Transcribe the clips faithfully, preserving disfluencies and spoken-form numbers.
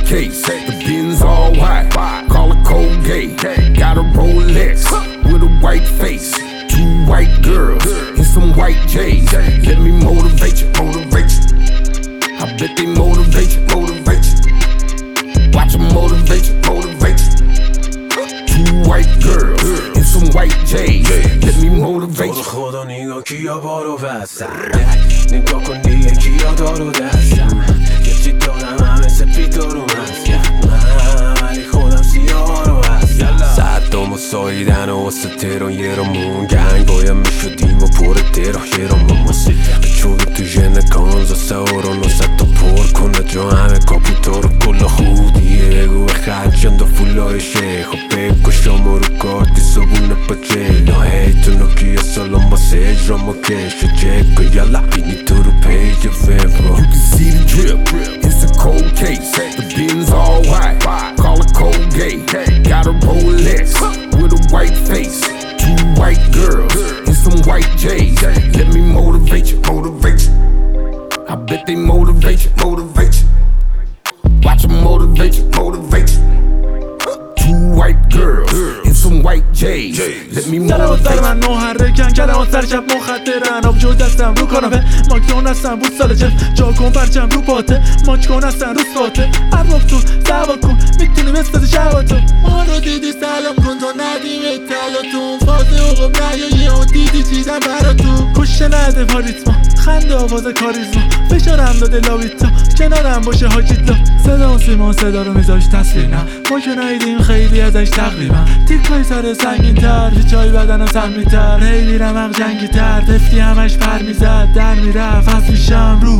case, the Benz all white, call it Colgate. Got a Rolex with a white face, two white girls and some white J's. Let me motivate you, motivate you. I bet they motivate you, motivate you. Watch them motivate you, motivate you. Two white girls and some white J's. Let me motivate you. خدا نگاه کیا بارو بستن، نگاه کن دیگه کیا دارو دستن. یه چی دارم همه سپید دارو مستم، ولی خودم سیاه رو هستم. صدام و ساییدن و واسه تهران یه را مون گنگ باید میشدیم و پر تهران یه را مماسی چون تو ژن کانزاس اوران و ست تا پر کنه جا همه کاپوتا رو کلا خودیه گوه خرچند و فولای شیخ و بگو شما رو کارتی صبونه پاچه لاهی تو نوکیه سالان باسه اجرام و کش و چک و یالا بینی تو رو پیج فیبرو. You can see the drip, it's a cold case, the Benz all white, call it Colgate. Got a Rolex with a white face, two white girls and some white J's. Let me motivate you, motivate you. I bet they motivate you, motivate you. Watch them motivate you, motivate you. Two white girls and some white J's. Let me سلامت motivate بر you. من محرکن کلمات سر شب مخدرن آبجو دستم رو کاناپه ماکدون هستم بود سال جلف جا کن پرچم رو پاته ماچ کن هستن رو ساته ارباب تو سوا کن میتونی بستازی شباتو ما رو دیدی سلام کن تا ندیم اطلاعاتون فاده اوقاب نیایی و دیدی چیزم برا تو کشه نده پاریتما خنده آواز کاریزما فشارم داده لاویتا کنارم باشه حاجیتا صدا و سیما صدا رو میذاش تصویر نه ما که نایدیم خیلی ازش تقریبا تیکای سر سنگین تر پیچای بدنم سمی تر هی میرم هم جنگی تر تفتی همش پر میزد در میرفت از میشم رو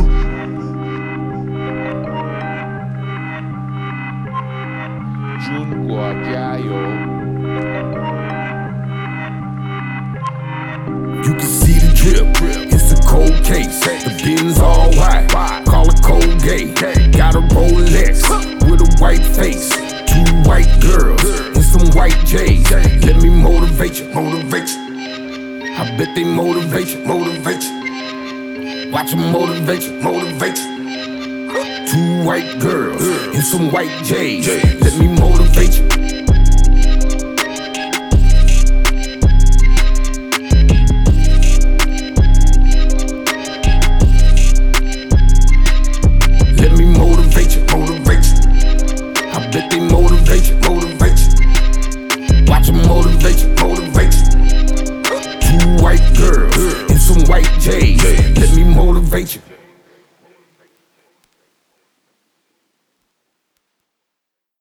Giungo a Chiaio. You can see the drip, it's a cold case, the Benz all white, call it Colgate. Got a Rolex with a white face, two white girls and some white J's. Let me motivate you, motivate you. I bet they motivate you, motivate you. Watch them motivate you, motivate you. Two white girls and some white J's. Let me motivate you. Let me motivate you, motivate you. I bet they motivate you, motivate you. Watch them motivate you, motivate you. Two white girls and some white J's. Let me motivate you.